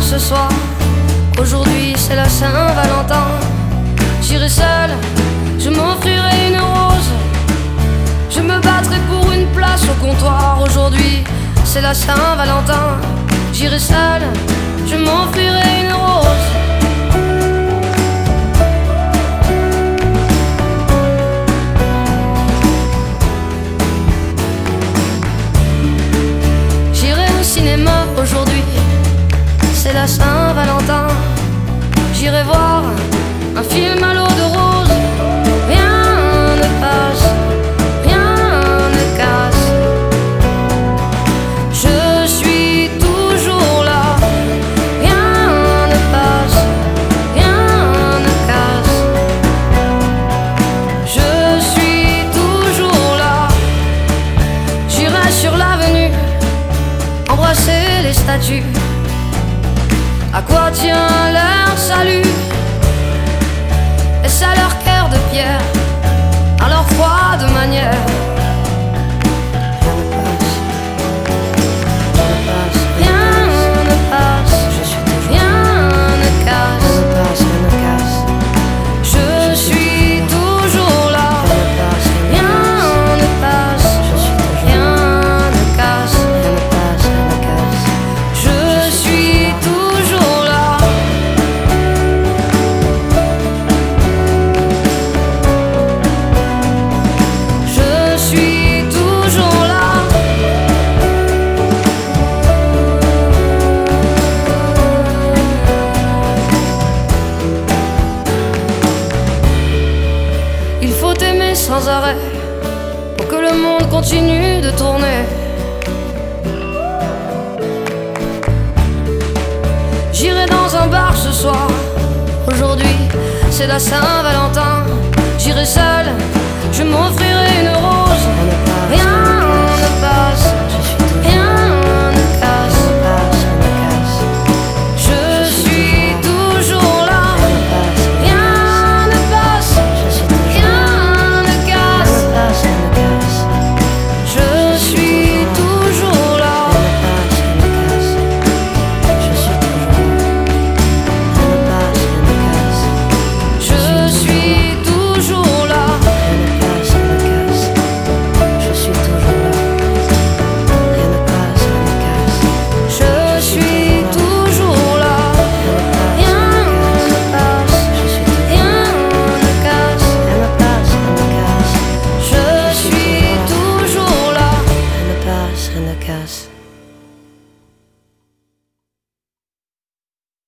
ce soir. Aujourd'hui c'est la Saint-Valentin. J'irai seule, je m'offrirai une rose. Je me battrai pour une place au comptoir. Aujourd'hui c'est la Saint-Valentin. J'irai seule, je m'offrirai une rose. J'irai au cinéma aujourd'hui, c'est la Saint-Valentin. J'irai voir un film à l'eau de rose. Rien ne passe, rien ne casse. Je suis toujours là. Rien ne passe, rien ne casse. Je suis toujours là. J'irai sur l'avenue embrasser les statues. À quoi tient leur salut? Est-ce à leur cœur de pierre, à leur froide manière? Rien ne passe, rien ne casse. Je suis toujours là. Rien ne passe, rien ne casse. Je suis toujours là. Je suis toujours là. Il faut aimer sans arrêt pour que le monde continue de tourner. J'irai dans un bar ce soir. Aujourd'hui c'est la Saint-Valentin. J'irai seule, je m'offrirai une rose. Rien ne passe, rien ne casse. Je suis toujours là. Rien ne passe, rien ne casse. Je suis toujours là. Je suis toujours là. Je suis toujours là. Rien ne passe, rien ne casse. Je suis toujours là. Rien ne passe, rien ne casse.